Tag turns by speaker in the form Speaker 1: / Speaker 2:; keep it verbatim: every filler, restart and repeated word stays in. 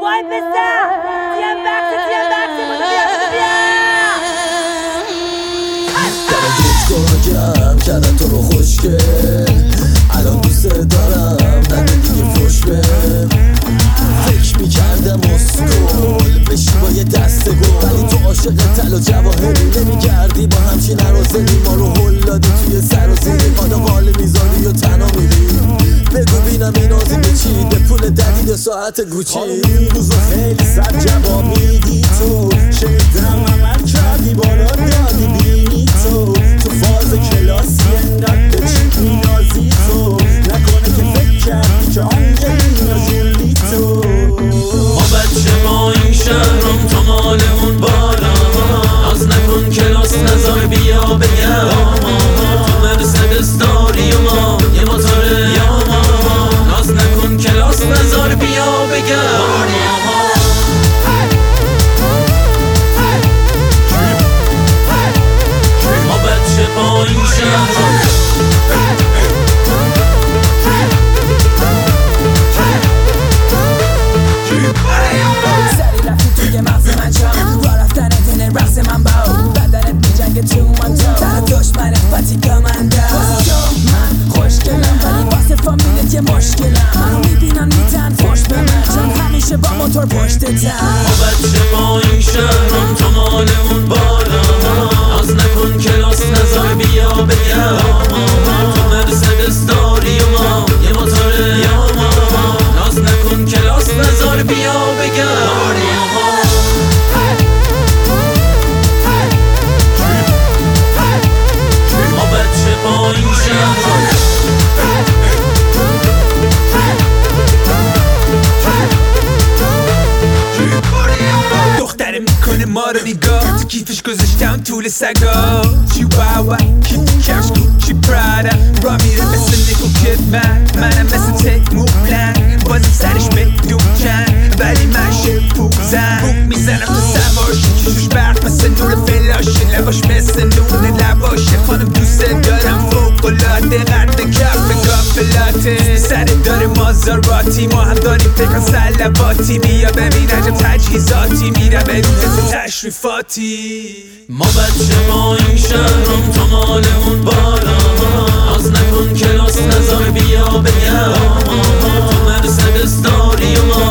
Speaker 1: وای پسر تیم بخت تیم بخت بودو بیا بودو بیا
Speaker 2: داره گوش گم کردن تو رو خوشگل الان دوست دارم نده دیگه فوش بهم فکر میکردم اسکول بشی با یه دست گل ولی تو عاشق طلا و جواهری نمیگردی با همچین عروضی ما رو هل دادی توی سر و زیری خادا قال میذاری و تنها میری بگو بینم این آزی به چی به پول ددید ساعت گوچی این روزو خیلی سر جواب میدی تو شنیدم عمل کردی بالا دادی بینی تو تو فاز کلاسی انقدر به چی مینازی تو نکنه که فکر کردی که آنگلینا جولی تو
Speaker 3: ما بچه ما این شهرم تو مالمون بالا ناز نکن کلاس نزار بیا بگم تو مرسدس داری و ما یه موتوره یا ما ناز نکن کلاس نزار بیا بگم ما بچه با این شهرم
Speaker 4: سری رفتی توی مغز من جام را رفتن تنه رقص من باو بدنت میجنگه تو من تو در دشمنت فاتیکا من دا من خوشگلم ولی واسه فامیلت یه مشکلم منو میبینن میتن فوش به من چون همیشه با موتور پشت تن
Speaker 3: ما بچه با این شهرم تو مالمون بالا ناز نکن کلاس نزار بیا بگم تو مرسدس داری و ما یه موتوره یا ما ناز نکن کلاس نزار بیا بگم ما بچه با این شهرم
Speaker 5: دختره میکنه ما رو نگاه تو کیفش گذاشتم طول سگا چیواوا کیف کفش کوچی پرادا را میره مثل نیکو کدمن منم مثل تک موبلنگ بازم سرش به دوچن ولی من شپوزم بوک میزنم تو سواشی کشوش برق مثل نور فلاشه لباش مثل نون لباشه خانم دوست دارم فوقلاده قرد کف گافلاته سر داره مازاراتی ما هم داریم فکر سلواتی بیا ببین عجب تجهیزاتی میره به روز تشریفاتی
Speaker 3: ما بچه ما این شهرم تو مالمون بالا ناز نکن کلاس نزار بیا بگم تو مرسدس داری و ما